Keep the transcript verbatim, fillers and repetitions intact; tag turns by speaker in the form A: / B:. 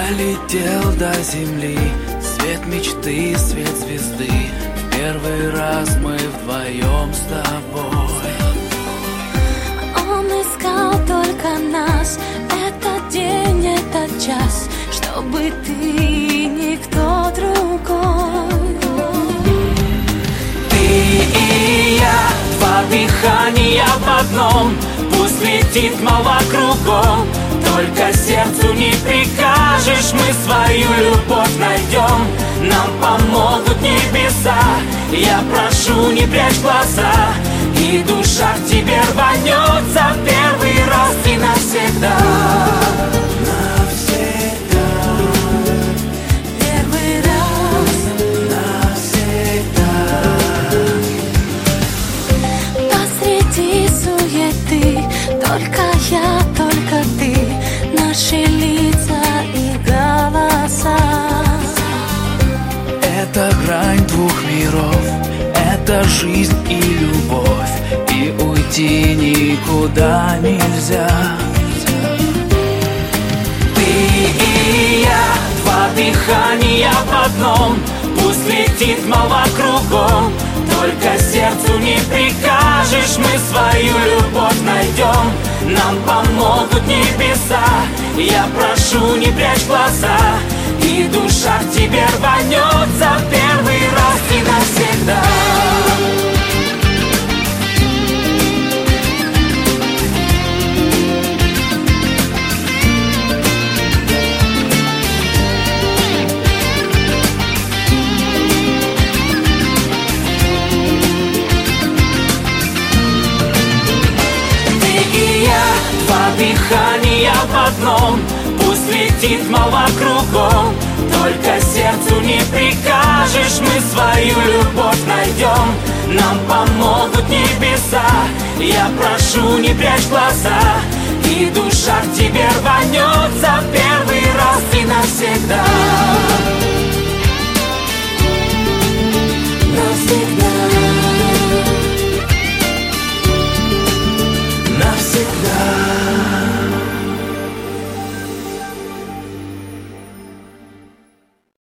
A: Долетел до земли свет мечты, свет звезды. В первый раз мы вдвоем с тобой.
B: Он искал только нас, этот день, этот час, чтобы ты и никто другой.
A: Ты и я, два дыхания в одном. Пусть летит молва кругом, только сердцу не прикажешь. Мы свою любовь найдем, нам помогут небеса. Я прошу, не прячь глаза, и душа к тебе рванется в первый раз и навсегда. Навсегда.
B: Первый раз.
A: Навсегда.
B: Посреди суеты только я, только ты, наши лица и голоса.
A: Это грань двух миров, это жизнь и любовь, и уйти никуда нельзя. Ты и я, два дыхания в одном. Пусть летит молва кругом, только сердцу не прикажешь. Мы свою любовь найдем, нам помогут небеса. Я прошу, не прячь глаза, и душа к тебе рванется в первый раз и навсегда. Дыхание в одном, пусть летит молва кругом, только сердцу не прикажешь. Мы свою любовь найдем, нам помогут небеса. Я прошу, не прячь глаза, и душа к тебе рванется